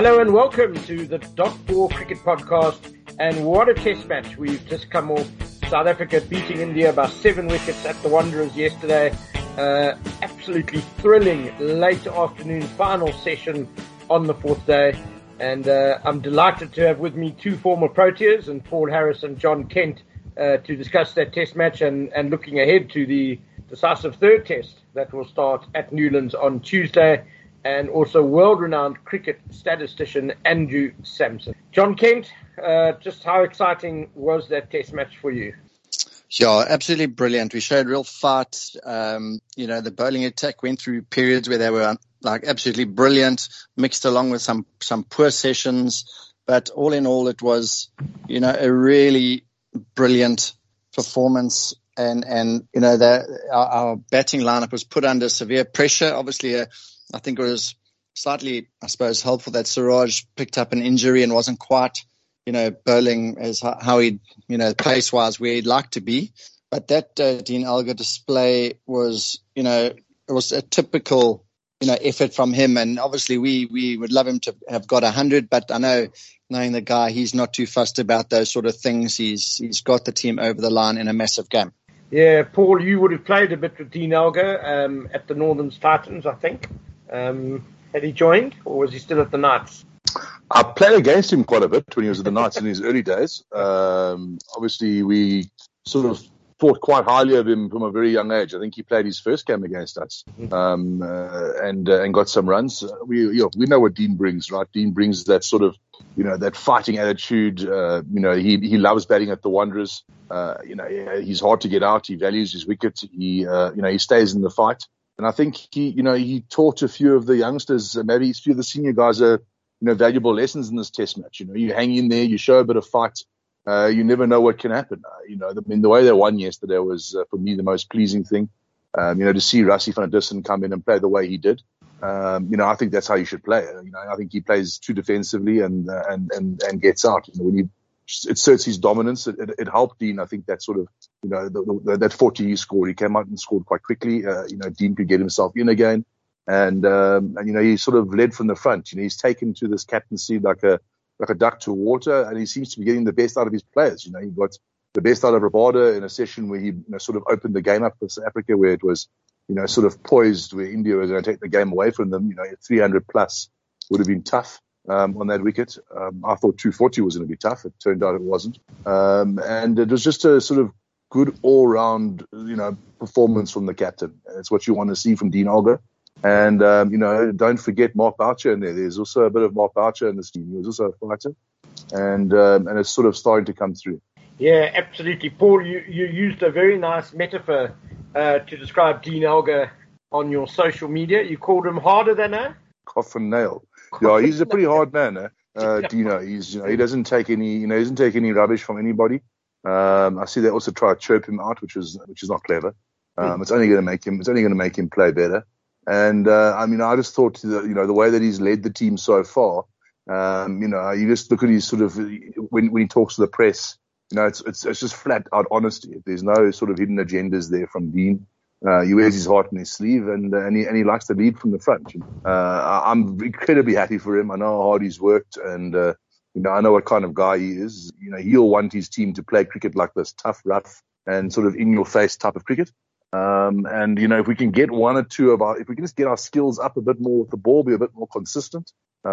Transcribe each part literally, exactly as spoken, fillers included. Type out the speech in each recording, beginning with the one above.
Hello and welcome to the Dot Ball Cricket Podcast. And what a test match. We've just come off South Africa beating India by seven wickets at the Wanderers yesterday. Uh, absolutely thrilling late afternoon final session on the fourth day. And uh, I'm delighted to have with me two former Proteas, and Paul Harris and John Kent, uh, to discuss that test match and, and looking ahead to the decisive third test that will start at Newlands on Tuesday. And also world-renowned cricket statistician Andrew Samson. John Kent, uh, just how exciting was that test match for you? Yeah, absolutely brilliant. We showed real fight. Um, you know, the bowling attack went through periods where they were like absolutely brilliant, mixed along with some, some poor sessions. But all in all, it was, you know, a really brilliant performance. And, and you know, the, our, our batting lineup was put under severe pressure. Obviously, a I think it was slightly, I suppose, helpful that Siraj picked up an injury and wasn't quite, you know, bowling as how he, you know, pace-wise where he'd like to be. But that uh, Dean Elgar display was, you know, it was a typical, you know, effort from him. And obviously we we would love him to have got one hundred, but I know, knowing the guy, he's not too fussed about those sort of things. He's He's got the team over the line in a massive game. Yeah, Paul, you would have played a bit with Dean Elgar um, at the Northern Titans, I think. Um, had he joined, or was he still at the Knights? I played against him quite a bit when he was at the Knights in his early days. Um, obviously, we sort of thought quite highly of him from a very young age. I think he played his first game against us um, uh, and uh, and got some runs. Uh, we you know, we know what Dean brings, right? Dean brings that sort of, you know, that fighting attitude. Uh, you know, he he loves batting at the Wanderers. Uh, you know, he's hard to get out. He values his wicket. He uh, you know he stays in the fight. And I think he, you know, he taught a few of the youngsters, maybe a few of the senior guys, are, you know, valuable lessons in this test match. You know, you hang in there, you show a bit of fight. Uh, you never know what can happen. Uh, you know, I mean, the way they won yesterday was, uh, for me, the most pleasing thing. Um, you know, to see Rassie van der Dussen come in and play the way he did. Um, you know, I think that's how you should play. You know, I think he plays too defensively and uh, and and and gets out. You know, when he it asserts his dominance, it, it, it helped Dean. I think that sort of, you know, the, the, that forty he scored, he came out and scored quite quickly. Uh, you know, Dean could get himself in again. And, um, and, you know, he sort of led from the front. You know, he's taken to this captaincy like a, like a duck to water, and he seems to be getting the best out of his players. You know, he got the best out of Rabada in a session where he, you know, sort of opened the game up for South Africa, where it was, you know, sort of poised, where India was going to take the game away from them. You know, three hundred plus would have been tough. Um, on that wicket. Um, I thought two forty was going to be tough. It turned out it wasn't. Um, and it was just a sort of good all-round, you know, performance from the captain. It's what you want to see from Dean Elgar. And, um, you know, don't forget Mark Boucher in there. There's also a bit of Mark Boucher in this team. He was also a fighter. And, um, and it's sort of starting to come through. Yeah, absolutely. Paul, you, you used a very nice metaphor uh, to describe Dean Elgar on your social media. You called him harder than a coffin nail. Yeah, he's a pretty hard man, eh? uh, Dino. He's, you know, he doesn't take any, you know, he doesn't take any rubbish from anybody. Um, I see they also try to chirp him out, which is, which is not clever. Um, it's only going to make him, it's only going to make him play better. And, uh, I mean, I just thought that, you know, the way that he's led the team so far, um, you know, you just look at his sort of, when, when he talks to the press, you know, it's, it's, it's just flat out honesty. There's no sort of hidden agendas there from Dean. Uh, he wears his heart on his sleeve, and uh, and, he, and he likes to lead from the front. Uh, I'm incredibly happy for him. I know how hard he's worked, and uh, you know, I know what kind of guy he is. You know, he'll want his team to play cricket like this, tough, rough, and sort of in-your-face type of cricket. Um, and you know, if we can get one or two of our, if we can just get our skills up a bit more with the ball, be a bit more consistent.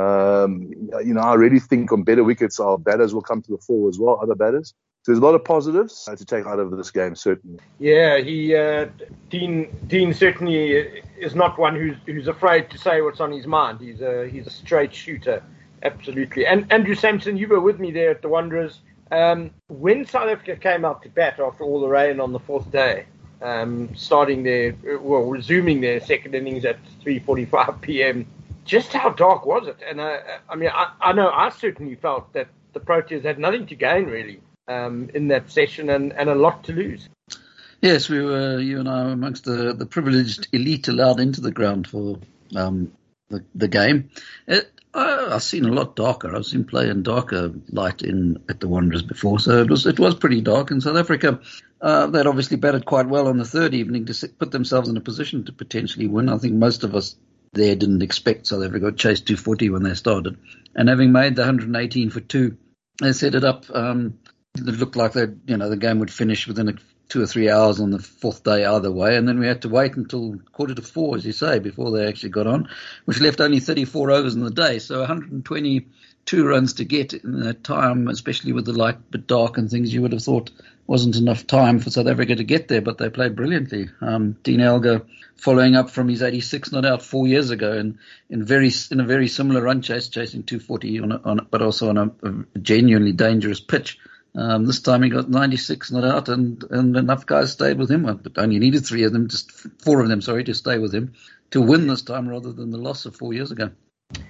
Um, you know, I really think on better wickets, our batters will come to the fore as well, other batters. So there's a lot of positives to take out of this game, certainly. Yeah, he uh, Dean Dean certainly is not one who's who's afraid to say what's on his mind. He's a he's a straight shooter, absolutely. And Andrew Samson, you were with me there at the Wanderers. Um, when South Africa came out to bat after all the rain on the fourth day, um, starting their well resuming their second innings at three forty-five p.m. Just how dark was it? And uh, I mean, I, I know I certainly felt that the Proteas had nothing to gain really. Um, in that session and, and a lot to lose. Yes, we were, you and I were amongst the, the privileged elite allowed into the ground for um, the, the game. It, I, I've seen a lot darker. I've seen play in darker light in at the Wanderers before, so it was it was pretty dark in South Africa. Uh, they'd obviously batted quite well on the third evening to put themselves in a position to potentially win. I think most of us there didn't expect South Africa to chase two forty when they started. And having made the one hundred eighteen for two, they set it up. Um, it looked like they, you know, the game would finish within a, two or three hours on the fourth day either way. And then we had to wait until quarter to four, as you say, before they actually got on, which left only thirty-four overs in the day. So one hundred twenty-two runs to get in that time, especially with the light bit dark and things, you would have thought wasn't enough time for South Africa to get there, but they played brilliantly. Um, Dean Elgar following up from his eighty-six not out four years ago in, in very in a very similar run chase, chasing two forty, on, a, on a, but also on a, a genuinely dangerous pitch. Um, this time he got ninety-six not out, and, and enough guys stayed with him, but only needed three of them, just four of them, sorry, to stay with him to win this time rather than the loss of four years ago.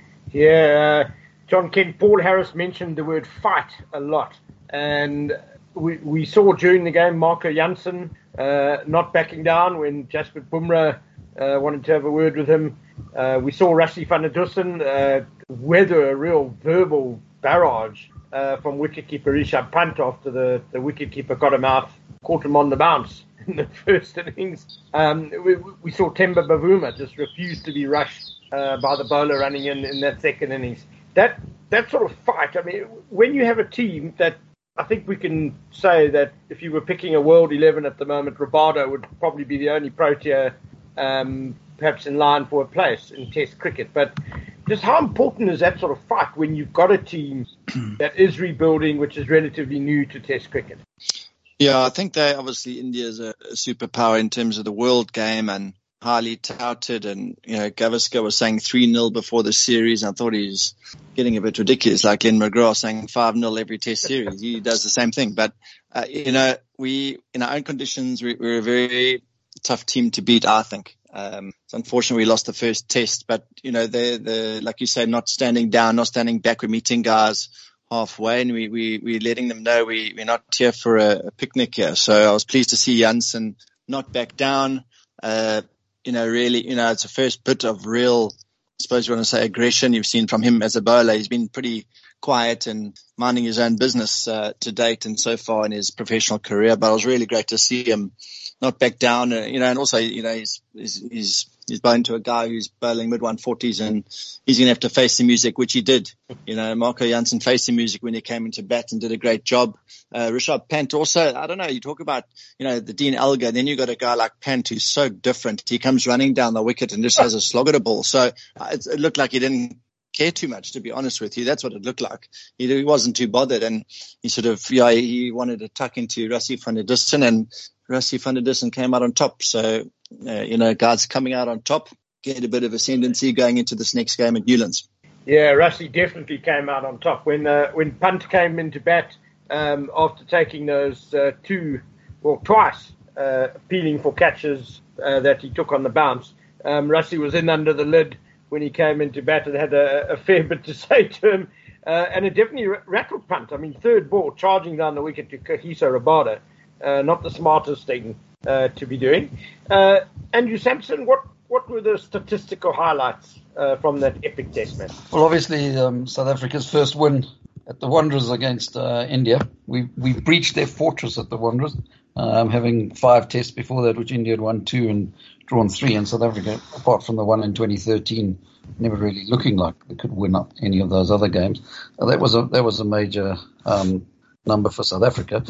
Yeah, uh, John Kent, Paul Harris mentioned the word fight a lot, and we we saw during the game Marco Jansen uh, not backing down when Jasprit Bumrah uh, wanted to have a word with him. Uh, we saw Rassie van der Dussen uh, weather a real verbal barrage uh, from wicketkeeper Rishabh Pant after the, the wicketkeeper got him out, caught him on the bounce in the first innings. Um, we, we saw Temba Bavuma just refuse to be rushed uh, by the bowler running in in that second innings. That that sort of fight, I mean, when you have a team that, I think we can say that if you were picking a world eleven at the moment, Rabada would probably be the only Protea um, perhaps in line for a place in Test cricket. But just how important is that sort of fight when you've got a team that is rebuilding, which is relatively new to Test cricket? Yeah, I think they obviously India is a, a superpower in terms of the world game and highly touted. And, you know, Gavaskar was saying three nil before the series. And I thought he was getting a bit ridiculous, like Glenn McGrath saying five nil every Test series. He does the same thing. But, uh, you know, we, in our own conditions, we, we're a very tough team to beat, I think. Um, it's unfortunate we lost the first Test, but, you know, they're, they're, like you say, not standing down, not standing back. We're meeting guys halfway, and we, we, we're letting them know we, we're not here for a, a picnic here. So I was pleased to see Jansen not back down. Uh, you know, really, you know, it's a first bit of real, I suppose you want to say, aggression you've seen from him as a bowler. He's been pretty quiet and minding his own business uh, to date and so far in his professional career. But it was really great to see him not back down, uh, you know, and also, you know, he's, he's, he's, he's bowling to a guy who's bowling mid one forties, and he's going to have to face the music, which he did. You know, Marco Jansen faced the music when he came into bat and did a great job. Uh, Rishabh Pant also, I don't know, you talk about, you know, the Dean Elgar, then you got a guy like Pant who's so different. He comes running down the wicket and just has a slog at a ball. So uh, it, it looked like he didn't care too much, to be honest with you. That's what it looked like. He, he wasn't too bothered, and he sort of, yeah, he wanted to tuck into Rassie van der Dussen, and Rassie van der Dussen came out on top. So, uh, you know, guys coming out on top, get a bit of ascendancy going into this next game at Newlands. Yeah, Rassie definitely came out on top. When uh, when Punt came into bat um, after taking those uh, two, well, twice, uh, appealing for catches uh, that he took on the bounce, um, Rassie was in under the lid when he came into bat and had a, a fair bit to say to him. Uh, and it definitely rattled Punt. I mean, third ball, charging down the wicket to Kagiso Rabada. Uh, not the smartest thing uh, to be doing. Uh, Andrew Sampson, what, what were the statistical highlights uh, from that epic Test match? Well, obviously, um, South Africa's first win at the Wanderers against uh, India. We we breached their fortress at the Wanderers, um, having five Tests before that, which India had won two and drawn three, and South Africa, apart from the one in twenty thirteen, never really looking like they could win up any of those other games. So that was a that was a major um, number for South Africa.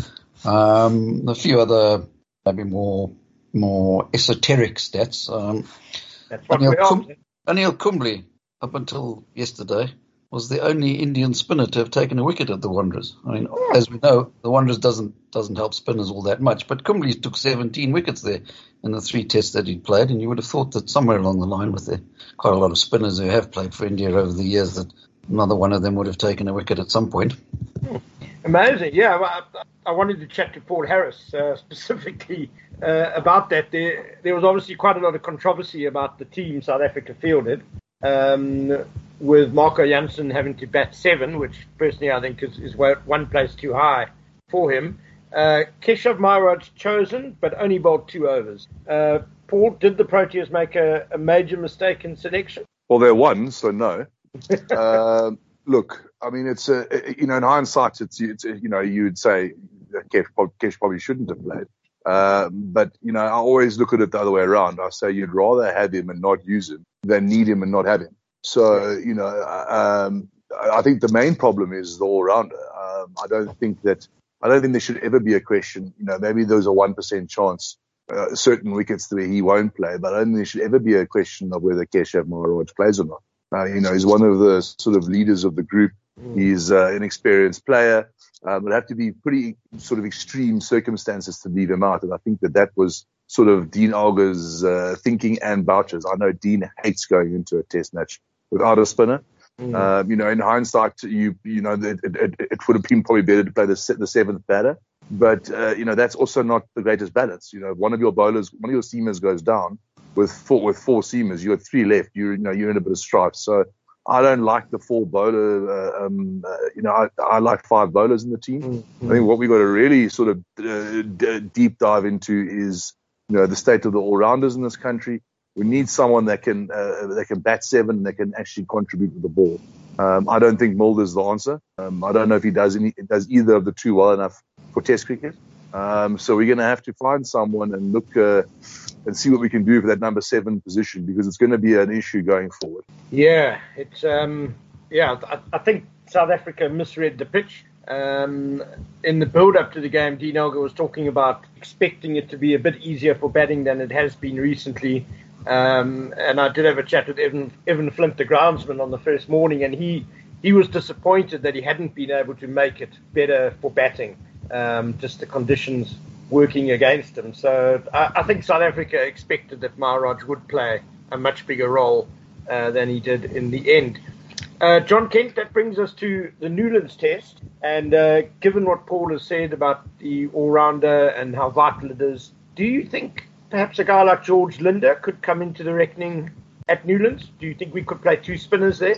Um, a few other maybe more more esoteric stats. Um, That's what Anil, we Kum- are. Anil Kumble, up until yesterday, was the only Indian spinner to have taken a wicket at the Wanderers. I mean, oh. as we know, the Wanderers doesn't doesn't help spinners all that much, but Kumble took seventeen wickets there in the three Tests that he played, and you would have thought that somewhere along the line, with the, quite a lot of spinners who have played for India over the years, that another one of them would have taken a wicket at some point. Hmm. Amazing, yeah. I, I wanted to chat to Paul Harris uh, specifically uh, about that. There, there was obviously quite a lot of controversy about the team South Africa fielded, um, with Marco Jansen having to bat seven, which personally I think is, is one place too high for him. Uh, Keshav Maharaj chosen, but only bowled two overs. Uh, Paul, did the Proteas make a, a major mistake in selection? Well, they're one, so no. uh, look, I mean, it's a, you know, in hindsight, it's, it's you know, you'd say Kesh, Kesh probably shouldn't have played. Uh, but, you know, I always look at it the other way around. I say you'd rather have him and not use him than need him and not have him. So, you know, um, I think the main problem is the all-rounder. Um, I don't think that, I don't think there should ever be a question, you know, maybe there's a one percent chance, uh, certain wickets where he won't play, but I don't think there should ever be a question of whether Keshav Maharaj plays or not. Uh, you know, he's one of the sort of leaders of the group. He's uh, an experienced player. Um, it'd have to be pretty sort of extreme circumstances to leave him out. And I think that that was sort of Dean Alger's uh, thinking and Boucher's. I know Dean hates going into a test match without a spinner. Mm. Um, you know, in hindsight, you you know, it, it, it would have been probably better to play the, the seventh batter. But, uh, you know, that's also not the greatest balance. You know, one of your bowlers, one of your seamers goes down with four, with four seamers. You got three left. You, you know, you're in a bit of strife. So I don't like the four bowler. Uh, um, uh, you know, I, I like five bowlers in the team. Mm-hmm. I think what we've got to really sort of uh, d- deep dive into is, you know, the state of the all-rounders in this country. We need someone that can uh, that can bat seven and that can actually contribute with the ball. Um, I don't think Mulder's the answer. Um, I don't know if he does any does either of the two well enough for Test cricket. Um, so we're going to have to find someone and look uh, and see what we can do for that number seven position, because it's going to be an issue going forward. Yeah, it's um, yeah. I, I think South Africa misread the pitch. Um, in the build-up to the game, Dean Alger was talking about expecting it to be a bit easier for batting than it has been recently. Um, and I did have a chat with Evan, Evan Flint, the groundsman, on the first morning, and he, he was disappointed that he hadn't been able to make it better for batting, um, just the conditions working against him. So I, I think South Africa expected that Maharaj would play a much bigger role uh, than he did in the end. Uh, John Kent, that brings us to the Newlands test. And uh, given what Paul has said about the all-rounder and how vital it is, do you think perhaps a guy like George Linder could come into the reckoning at Newlands? Do you think we could play two spinners there?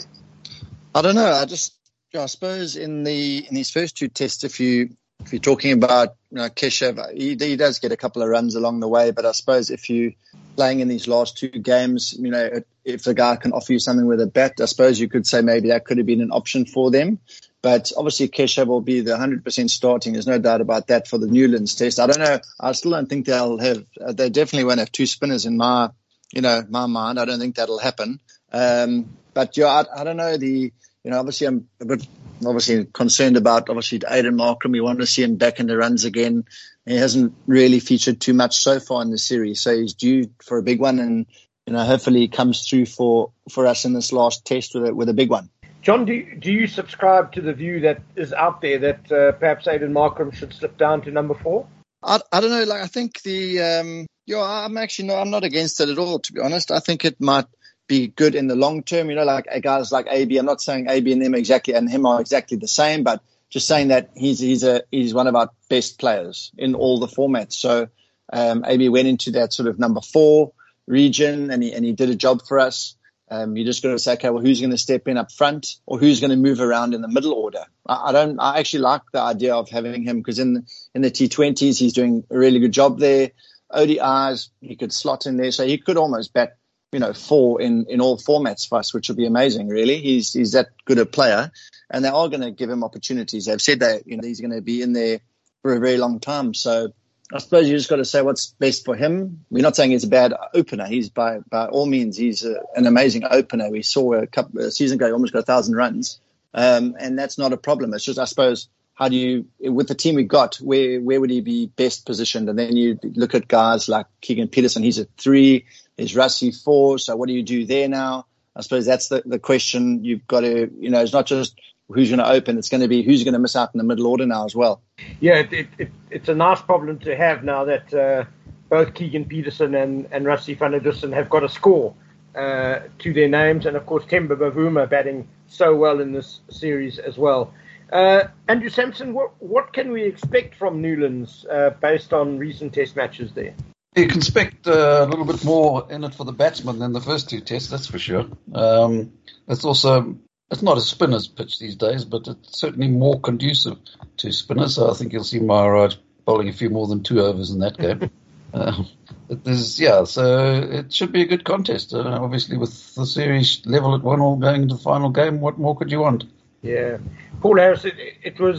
I don't know. I just, I suppose in the in these first two tests, if you if you're talking about, you know, Keshav, he, he does get a couple of runs along the way. But I suppose if you playing in these last two games, you know, if the guy can offer you something with a bat, I suppose you could say maybe that could have been an option for them. But obviously Keshav will be the one hundred percent starting. There's no doubt about that for the Newlands test. I don't know. I still don't think they'll have, they definitely won't have two spinners in my, you know, my mind. I don't think that'll happen. Um, but yeah, I, I don't know. The, you know, obviously I'm a bit obviously concerned about obviously Aiden Markram. We want to see him back in the runs again. He hasn't really featured too much so far in the series. So he's due for a big one, and, you know, hopefully he comes through for, for us in this last test with a, with a big one. John, do you, do you subscribe to the view that is out there that uh, perhaps Aiden Markram should slip down to number four? I, I don't know. Like, I think the, um, yeah, I'm actually not, I'm not against it at all, to be honest. I think it might be good in the long term. You know, like guys like A B, I'm not saying A B and them exactly and him are exactly the same, but just saying that he's, he's a, he's one of our best players in all the formats. So, um, A B went into that sort of number four region and he, and he did a job for us. Um, you're just going to say, okay, well, who's going to step in up front or who's going to move around in the middle order? I, I don't, I actually like the idea of having him because in, in the T twenties, he's doing a really good job there. O D Is, he could slot in there. So he could almost bat, you know, four in, in all formats for us, which would be amazing, really. He's, he's that good a player and they are going to give him opportunities. They've said that, you know, he's going to be in there for a very long time. So I suppose you just got to say what's best for him. We're not saying he's a bad opener. He's by by all means, he's a, an amazing opener. We saw a couple a season ago, he almost got a thousand runs, um, and that's not a problem. It's just, I suppose, how do you, with the team we got, where where would he be best positioned? And then you look at guys like Keegan Peterson. He's a three. There's Rassie four. So what do you do there now? I suppose that's the the question. You've got to, you know, it's not just who's going to open. It's going to be who's going to miss out in the middle order now as well. Yeah, it, it, it, it's a nice problem to have now that uh, both Keegan Peterson and, and Rassie van der Dussen have got a score uh, to their names. And, of course, Temba Bavuma batting so well in this series as well. Uh, Andrew Sampson, what, what can we expect from Newlands uh, based on recent test matches there? You can expect uh, a little bit more in it for the batsman than the first two tests, that's for sure. Um, it's also... It's not a spinner's pitch these days, but it's certainly more conducive to spinners. So I think you'll see Maharaj bowling a few more than two overs in that game. uh, there's, yeah, so it should be a good contest. Uh, obviously, with the series level at one all going into the final game, what more could you want? Yeah. Paul Harris, it, it was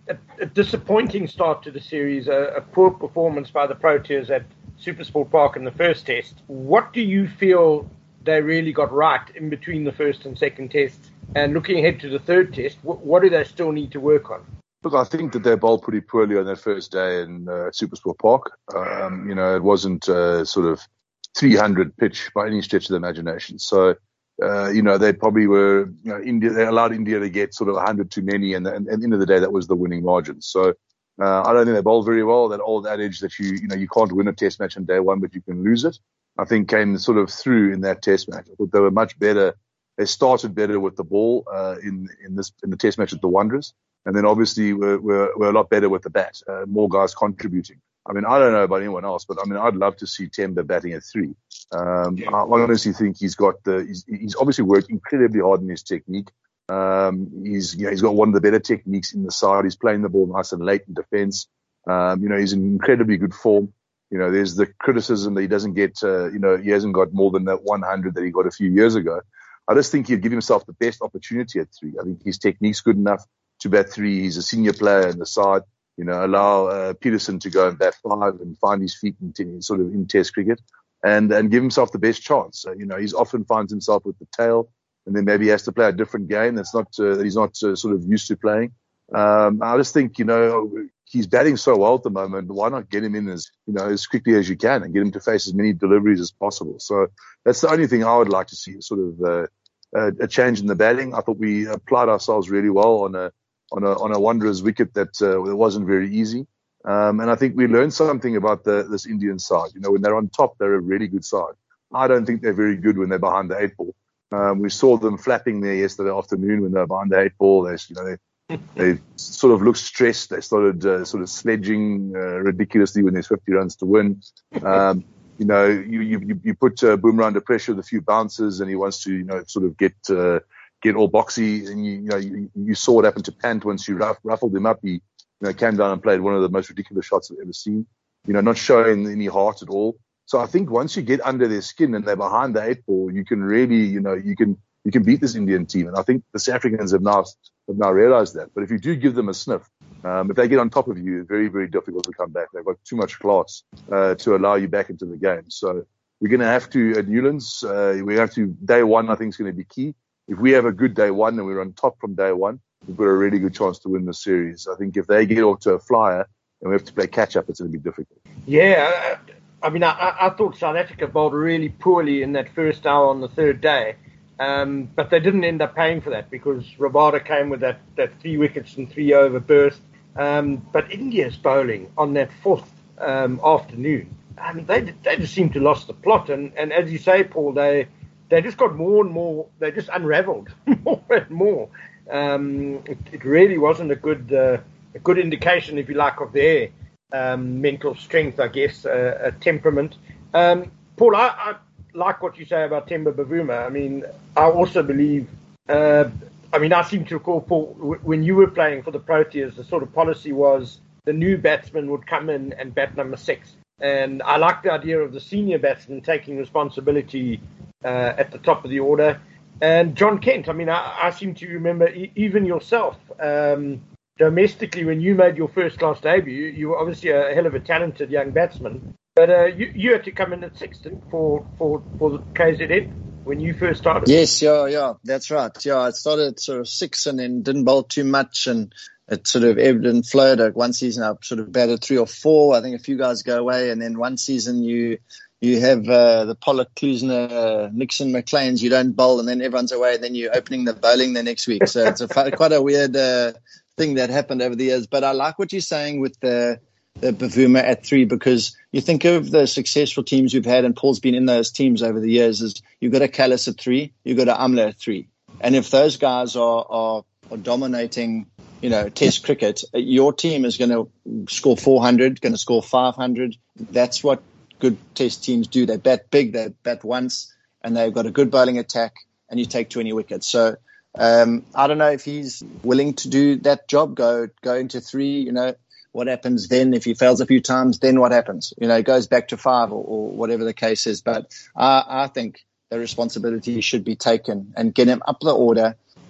a, a disappointing start to the series, a, a poor performance by the Proteas at Supersport Park in the first test. What do you feel they really got right in between the first and second tests? And looking ahead to the third test, what, what do they still need to work on? Look, I think that they bowled pretty poorly on that first day in uh, Supersport Park. Um, you know, it wasn't uh, sort of three hundred pitch by any stretch of the imagination. So, uh, you know, they probably were, you know, India, they allowed India to get sort of one hundred too many, and, and at the end of the day, that was the winning margin. So, uh, I don't think they bowled very well. That old adage that you, you know, you can't win a test match on day one, but you can lose it, I think came sort of through in that test match. I thought they were much better. They started better with the ball, uh, in, in this, in the test match at the Wanderers. And then obviously we're, we're, we're a lot better with the bat, uh, more guys contributing. I mean, I don't know about anyone else, but I mean, I'd love to see Temba batting at three. Um, yeah. I honestly think he's got the, he's, he's obviously worked incredibly hard in his technique. Um, he's, you know, he's got one of the better techniques in the side. He's playing the ball nice and late in defense. Um, you know, he's in incredibly good form. You know, there's the criticism that he doesn't get, uh, you know, he hasn't got more than that one hundred that he got a few years ago. I just think he'd give himself the best opportunity at three. I think his technique's good enough to bat three. He's a senior player in the side. You know, allow uh, Peterson to go and bat five and find his feet in, in sort of in Test cricket, and and give himself the best chance. So, you know, he's often finds himself with the tail, and then maybe he has to play a different game that's not uh, that he's not uh, sort of used to playing. Um, I just think, you know, he's batting so well at the moment. Why not get him in as, you know, as quickly as you can and get him to face as many deliveries as possible? So that's the only thing I would like to see, sort of uh, a, a change in the batting. I thought we applied ourselves really well on a on a on a Wanderers wicket that uh, wasn't very easy. Um, and I think we learned something about the, this Indian side. You know, when they're on top, they're a really good side. I don't think they're very good when they're behind the eight ball. Um, we saw them flapping there yesterday afternoon when they were behind the eight ball. They, you know, they, they sort of looked stressed. They started uh, sort of sledging uh, ridiculously when there's fifty runs to win. Um, you know, you you, you put uh, Bumrah under pressure with a few bounces, and he wants to, you know, sort of get uh, get all boxy. And you, you know, you, you saw what happened to Pant once you ruff, ruffled him up. He, you know, came down and played one of the most ridiculous shots I've ever seen. You know, not showing any heart at all. So I think once you get under their skin and they're behind the eight ball, you can really, you know, you can you can beat this Indian team. And I think the South Africans have now have now realised that. But if you do give them a sniff, um, if they get on top of you, it's very, very difficult to come back. They've got too much class uh, to allow you back into the game. So we're going to have to, at Newlands, uh, we have to, day one I think is going to be key. If we have a good day one and we're on top from day one, we've got a really good chance to win the series. I think if they get off to a flyer and we have to play catch-up, it's going to be difficult. Yeah, I mean, I, I thought South Africa bowled really poorly in that first hour on the third day, um, but they didn't end up paying for that because Rabada came with that, that three wickets and three over burst. Um, but India's bowling on that fourth um, afternoon, I mean, they they just seemed to lost the plot. And, and as you say, Paul, they they just got more and more, they just unraveled more and more. Um, it, it really wasn't a good uh, a good indication, if you like, of their um, mental strength, I guess, uh, uh, temperament. Um, Paul, I, I like what you say about Temba Bavuma. I mean, I also believe, uh, I mean, I seem to recall, Paul, w- when you were playing for the Proteas, the sort of policy was the new batsman would come in and bat number six. And I like the idea of the senior batsman taking responsibility uh, at the top of the order. And John Kent, I mean, I, I seem to remember e- even yourself, um, domestically, when you made your first class debut, you were obviously a hell of a talented young batsman. But uh, you, you had to come in at sixth for, for, for the K Z N when you first started. Yes, yeah, yeah, that's right. Yeah, I started sort of six and then didn't bowl too much, and it sort of ebbed and flowed. Like one season I sort of batted three or four. I think a few guys go away, and then one season you you have uh, the Pollock, Klusner, uh, Nixon, McLean's. You don't bowl, and then everyone's away, and then you're opening the bowling the next week. So it's a quite a weird uh, thing that happened over the years. But I like what you're saying with the the Bavuma at three, because you think of the successful teams you've had, and Paul's been in those teams over the years, is you've got a Callis at three, you've got a Amla at three. And if those guys are, are, are dominating, you know, Test cricket, your team is going to score four hundred, going to score five hundred. That's what good Test teams do. They bat big, they bat once, and they've got a good bowling attack, and you take twenty wickets. So um, I don't know if he's willing to do that job, go go into three, you know. What happens then if he fails a few times? Then what happens? You know, it goes back to five or, or whatever the case is. But I, I think the responsibility should be taken and get him up the order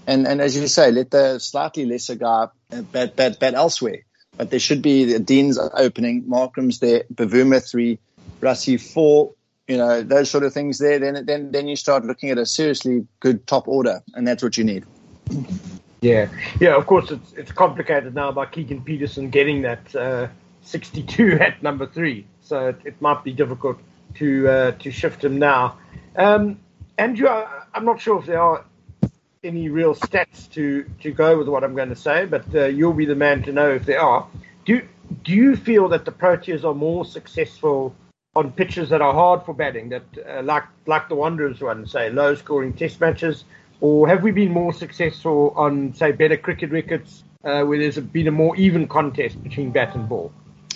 And and as you say, let the slightly lesser guy bat, bat, bat elsewhere. But there should be the Dean's opening, Markram's there, Bavuma three, Rassie four, you know, those sort of things there. Then then then you start looking at a seriously good top order, and that's what you need. Yeah, yeah. Of course, it's it's complicated now by Keegan Peterson getting that uh, sixty-two at number three, so it, it might be difficult to uh, to shift him now. Um, Andrew, I, I'm not sure if there are any real stats to, to go with what I'm going to say, but uh, you'll be the man to know if there are. Do do you feel that the Proteas are more successful on pitches that are hard for batting, that uh, like like the Wanderers one, say low scoring Test matches, or have we been more successful on, say, better cricket wickets uh, where there's a, been a more even contest between bat and ball?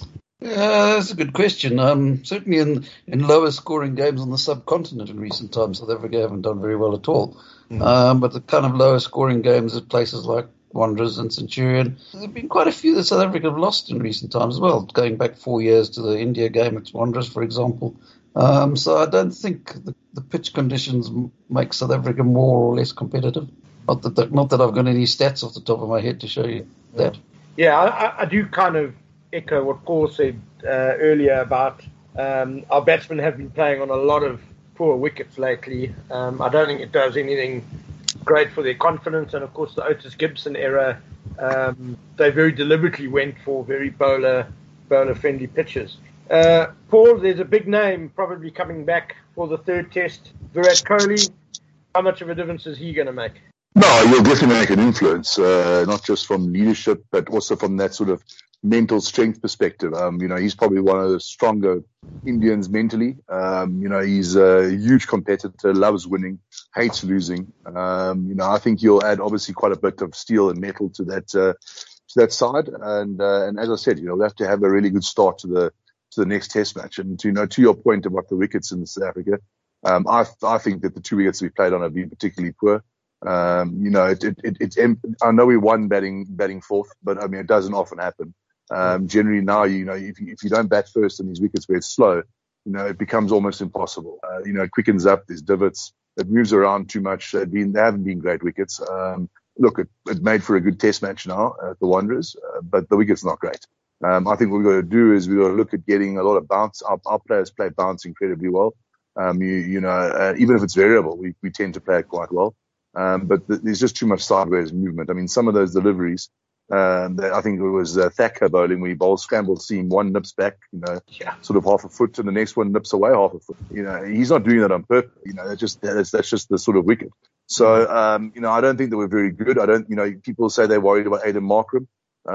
Yeah, that's a good question. Um, certainly in, in lower scoring games on the subcontinent in recent times, South Africa haven't done very well at all. Mm. Um, but the kind of lower scoring games at places like Wanderers and Centurion, there have been quite a few that South Africa have lost in recent times as well, going back four years to the India game at Wanderers, for example. Um, so I don't think the, the pitch conditions make South Africa more or less competitive. Not that, the, not that I've got any stats off the top of my head to show you that. Yeah, I, I do kind of echo what Paul said uh, earlier about um, our batsmen have been playing on a lot of poor wickets lately. Um, I don't think it does anything great for their confidence. And, of course, the Otis Gibson era, um, they very deliberately went for very bowler, bowler-friendly pitches. Uh, Paul, there's a big name probably coming back for the third test, Virat Kohli. How much of a difference is he going to make? No, he'll definitely make an influence, uh, not just from leadership, but also from that sort of mental strength perspective. Um, you know, he's probably one of the stronger Indians mentally. Um, you know, he's a huge competitor, loves winning, hates losing. Um, you know, I think he'll add obviously quite a bit of steel and metal to that, uh, to that side. And, uh, and as I said, you know, we'll have to have a really good start to the, to the next test match. And to, you know, to your point about the wickets in South Africa, um, I, I think that the two wickets we played on have been particularly poor. Um, you know, it, it, it, it's, I know we won batting, batting fourth, but I mean, it doesn't often happen. Um, generally now, you know, if you, if you don't bat first in these wickets where it's slow, you know, it becomes almost impossible. Uh, you know, it quickens up, there's divots, it moves around too much. They've been, they haven't been great wickets. Um, look, it, it made for a good test match now at the Wanderers, uh, but the wicket's not great. Um, I think what we've got to do is we've got to look at getting a lot of bounce. Our, our players play bounce incredibly well. Um, you, you know, uh, even if it's variable, we, we tend to play it quite well. Um, but th- there's just too much sideways movement. I mean, some of those deliveries, um, that I think it was uh, Thacker bowling where he bowls scramble seam, one nips back, you know, yeah. sort of half a foot, and the next one nips away half a foot. You know, he's not doing that on purpose. You know, that's just that's, that's just the sort of wicket. So, um, you know, I don't think that we're very good. I don't, you know, people say they're worried about Aiden Markram.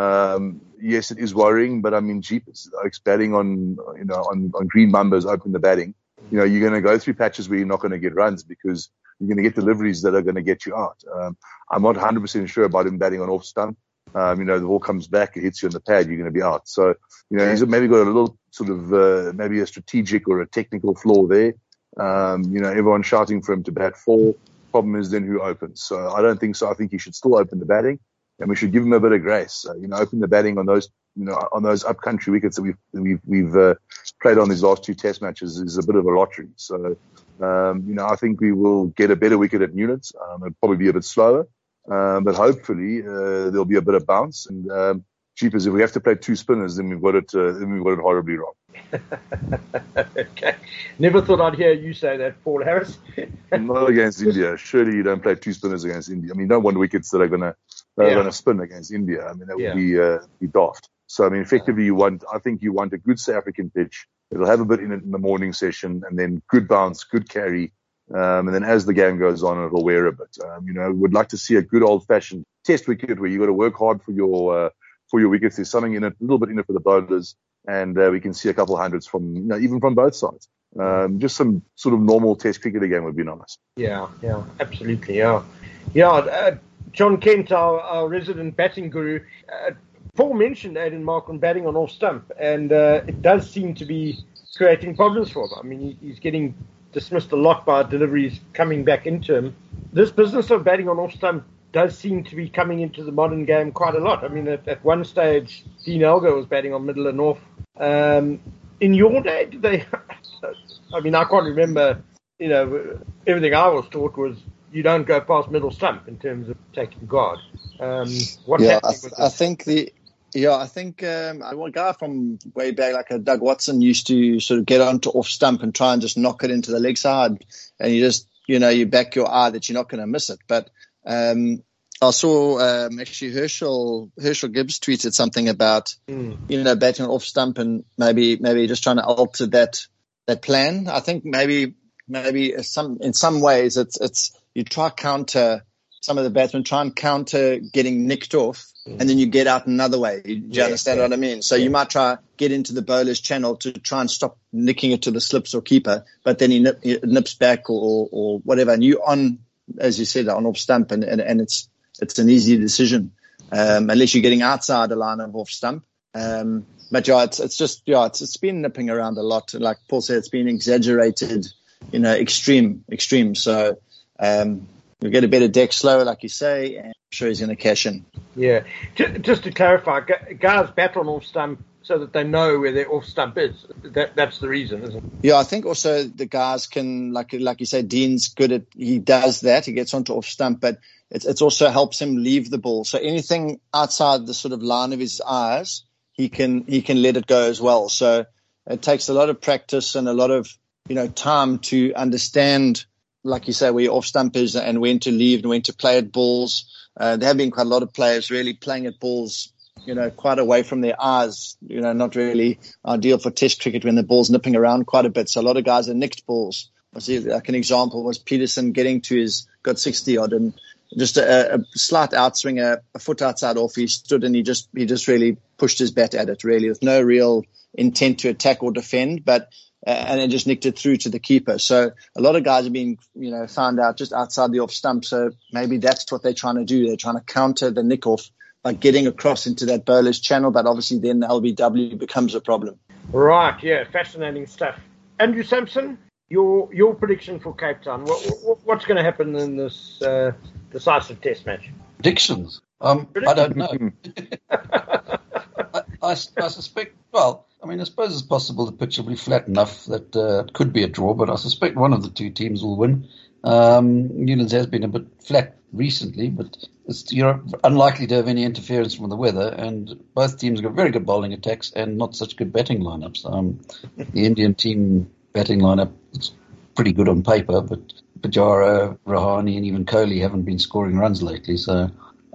Um, yes, it is worrying, but I mean, jeepers, Oaks batting on, you know, on, on green numbers, open the batting. You know, you're going to go through patches where you're not going to get runs because you're going to get deliveries that are going to get you out. Um, I'm not one hundred percent sure about him batting on off stump. Um, you know, the ball comes back, it hits you on the pad, you're going to be out. So, you know, he's maybe got a little sort of, uh, maybe a strategic or a technical flaw there. Um, you know, everyone's shouting for him to bat four. Problem is then who opens. So I don't think so. I think he should still open the batting and we should give him a bit of grace. Uh, you know, open the batting on those, you know, on those upcountry wickets that we've, we've, we've, uh, played on these last two test matches is a bit of a lottery. So, um, you know, I think we will get a better wicket at Newlands. Um, it'll probably be a bit slower. Um, but hopefully, uh, there'll be a bit of bounce and, um, jeepers, if we have to play two spinners, then we've got it, uh, then we've got it horribly wrong. Okay. Never thought I'd hear you say that, Paul Harris. Not against India. Surely you don't play two spinners against India. I mean, you don't want wickets that are going to, that yeah. are going to spin against India. I mean, that would yeah. be, uh, be daft. So, I mean, effectively you want, I think you want a good South African pitch. It'll have a bit in it in the morning session and then good bounce, good carry. Um, and then as the game goes on, it'll wear a bit. Um, you know, would like to see a good old-fashioned test wicket where you got to work hard for your uh, for your wickets. There's something in it, a little bit in it for the bowlers, and uh, we can see a couple of hundreds from, you know, even from both sides. Um, just some sort of normal test cricket again would be nice. Yeah, yeah, absolutely, yeah, yeah. Uh, John Kent, our, our resident batting guru, uh, Paul mentioned Aiden Markram batting on off stump, and uh, it does seem to be creating problems for him. I mean, he, he's getting dismissed a lot by deliveries coming back into him. This business of batting on off stump does seem to be coming into the modern game quite a lot. I mean, at, at one stage, Dean Elgar was batting on middle and off. Um, in your day, did they? I mean, I can't remember. You know, everything I was taught was you don't go past middle stump in terms of taking guard. Um, what's yeah, happening I, th- with I this? think the yeah, I think um, a guy from way back, like a Doug Watson, used to sort of get onto off stump and try and just knock it into the leg side, and you just you know you back your eye that you're not going to miss it. But um, I saw um, actually Herschel Herschel Gibbs tweeted something about mm. you know batting off stump and maybe maybe just trying to alter that that plan. I think maybe maybe some in some ways it's it's you try counter some of the batsmen try and counter getting nicked off. And then you get out another way. Do you yeah, understand yeah. what I mean? So yeah. you might try get into the bowler's channel to try and stop nicking it to the slips or keeper, but then he, nip, he nips back or, or whatever. And you on, as you said, on off stump, and, and, and it's it's an easy decision um, unless you're getting outside the line of off stump. Um, but yeah, it's it's just yeah, it's it's been nipping around a lot. Like Paul said, it's been exaggerated, you know, extreme, extreme. So um, you'll get a better deck slower, like you say, and I'm sure he's going to cash in. Yeah, just to clarify, guys bat on off stump so that they know where their off stump is. That that's the reason, isn't it? Yeah, I think also the guys can, like like you say, Dean's good at, he does that. He gets onto off stump, but it it's also helps him leave the ball. So anything outside the sort of line of his eyes, he can he can let it go as well. So it takes a lot of practice and a lot of you know time to understand, like you say, where your off stump is and when to leave and when to play at balls. Uh, there have been quite a lot of players really playing at balls, you know, quite away from their eyes, you know, not really ideal for test cricket when the ball's nipping around quite a bit. So a lot of guys are nicked balls. I see, like an example was Peterson getting to his, got sixty odd and just a, a slight outswing, a, a foot outside off. He stood and he just, he just really pushed his bat at it really with no real intent to attack or defend, but Uh, and then just nicked it through to the keeper. So a lot of guys have been, you know, found out just outside the off stump. So maybe that's what they're trying to do. They're trying to counter the nick off by getting across into that bowler's channel. But obviously then the L B W becomes a problem. Right. Yeah. Fascinating stuff. Andrew Sampson, your your prediction for Cape Town. What, what, what's going to happen in this uh, decisive test match? Predictions? Um, I don't know. I, I, I suspect, well, I mean, I suppose it's possible the pitch will be flat enough that uh, it could be a draw, but I suspect one of the two teams will win. Um, Newlands has been a bit flat recently, but it's, you're unlikely to have any interference from the weather, and both teams have got very good bowling attacks and not such good batting lineups. Um, the Indian team batting lineup is pretty good on paper, but Pujara, Rahane, and even Kohli haven't been scoring runs lately, so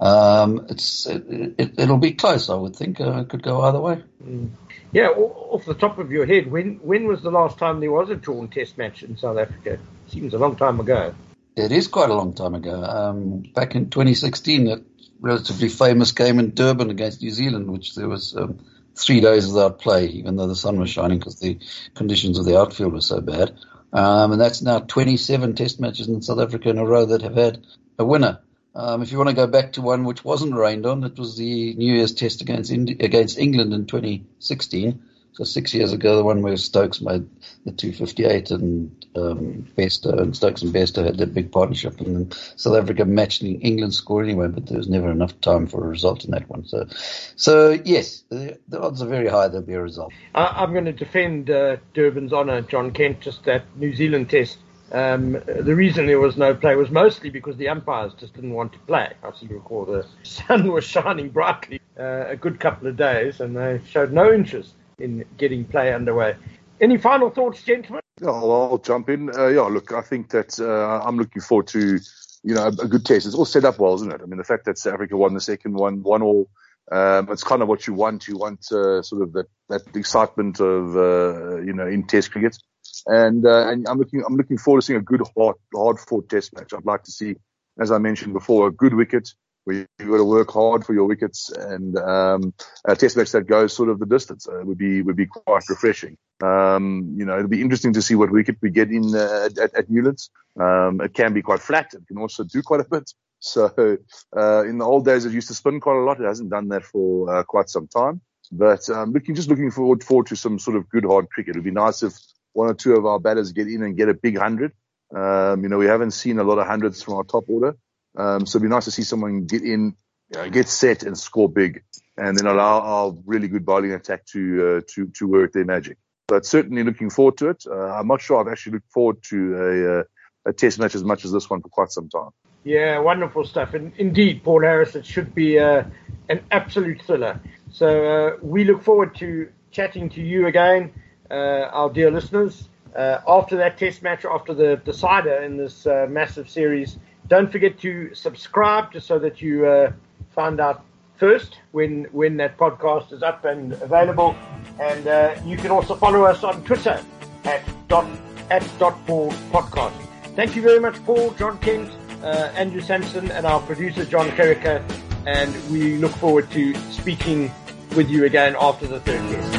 um, it's it, it, it'll be close, I would think. Uh, it could go either way. Mm. Yeah, off the top of your head, when when was the last time there was a drawn test match in South Africa? Seems a long time ago. It is quite a long time ago. Um, back in twenty sixteen, a relatively famous game in Durban against New Zealand, which there was um, three days without play, even though the sun was shining because the conditions of the outfield were so bad. Um, and that's now twenty-seven test matches in South Africa in a row that have had a winner. Um, if you want to go back to one which wasn't rained on, it was the New Year's Test against Indi- against England in twenty sixteen. So six years ago, the one where Stokes made the two fifty-eight and um, Bairstow and Stokes and Bairstow had that big partnership, and then South Africa matched England's score anyway, but there was never enough time for a result in that one. So, so yes, the, the odds are very high there'll be a result. I, I'm going to defend uh, Durban's honour, John Kent, just that New Zealand Test. Um, the reason there was no play was mostly because the umpires just didn't want to play. I seem to recall the sun was shining brightly uh, a good couple of days, and they showed no interest in getting play underway. Any final thoughts, gentlemen? Yeah, well, I'll jump in. Uh, yeah, look, I think that uh, I'm looking forward to, you know, a, a good test. It's all set up well, isn't it? I mean, the fact that South Africa won the second one, one all, um, it's kind of what you want. You want uh, sort of that, that excitement of, uh, you know, in test cricket. And, uh, and I'm looking, I'm looking forward to seeing a good, hard, hard fought test match. I'd like to see, as I mentioned before, a good wicket where you've got to work hard for your wickets, and um, a test match that goes sort of the distance uh, would be would be quite refreshing. Um, you know, it'll be interesting to see what wicket we get in uh, at, at Newlands. Um, it can be quite flat. It can also do quite a bit. So uh, in the old days, it used to spin quite a lot. It hasn't done that for uh, quite some time. But um, looking just looking forward forward to some sort of good hard cricket. It'd be nice if one or two of our batters get in and get a big hundred. Um, you know, we haven't seen a lot of hundreds from our top order. Um, so it'd be nice to see someone get in, you know, get set and score big, and then allow our really good bowling attack to uh, to to work their magic. But certainly looking forward to it. Uh, I'm not sure I've actually looked forward to a, uh, a test match as much as this one for quite some time. Yeah, wonderful stuff. And indeed, Paul Harris, it should be uh, an absolute thriller. So uh, we look forward to chatting to you again, uh, our dear listeners, uh, after that test match, after the decider in this uh, massive series. Don't forget to subscribe just so that you uh, find out first when when that podcast is up and available. And uh, you can also follow us on Twitter at dot at dot Paul Podcast. Thank you very much, Paul, John Kent, uh, Andrew Sampson, and our producer, John Kerricker. And we look forward to speaking with you again after the third test.